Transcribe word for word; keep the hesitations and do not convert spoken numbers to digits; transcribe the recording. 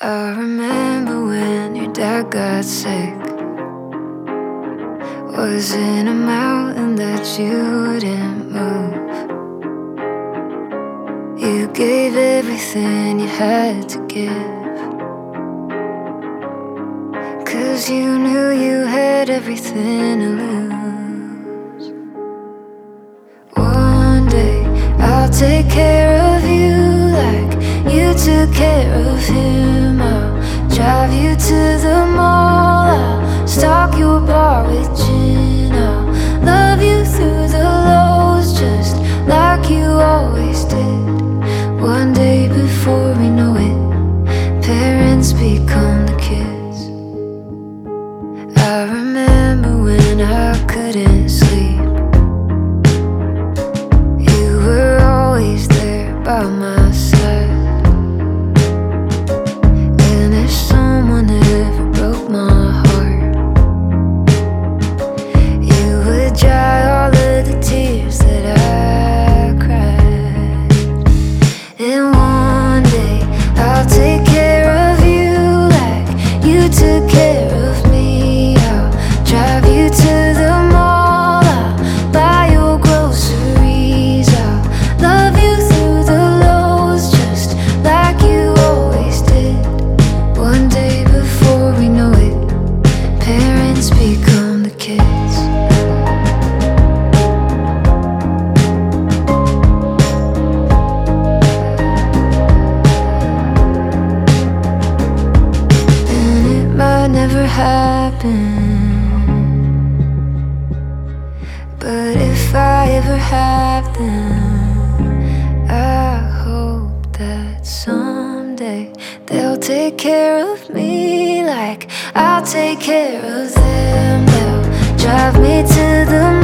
I remember when your dad got sick. Was in a mountain that you wouldn't move. You gave everything you had to give, 'cause you knew you had everything to lose. One day I'll take care of you like you took care of him. I'll drive you to the mall, I'll stock your bar with gin. I'll love you through the lows just like you always did. One day before we know it, parents become the kids. I remember when I couldn't sleep. You were always there by my side. And if someone ever broke my heart, you would dry all of the tears that I cried. And one day I'll take care of you like you took care of me. I'll drive you to the mall, I'll buy your groceries. I'll love you through the lows just like you always did. One day before we know it, parents become the kids. And it might never happen, but if I ever have them, I hope that someday they'll take care of me like I'll take care of them. They'll drive me to the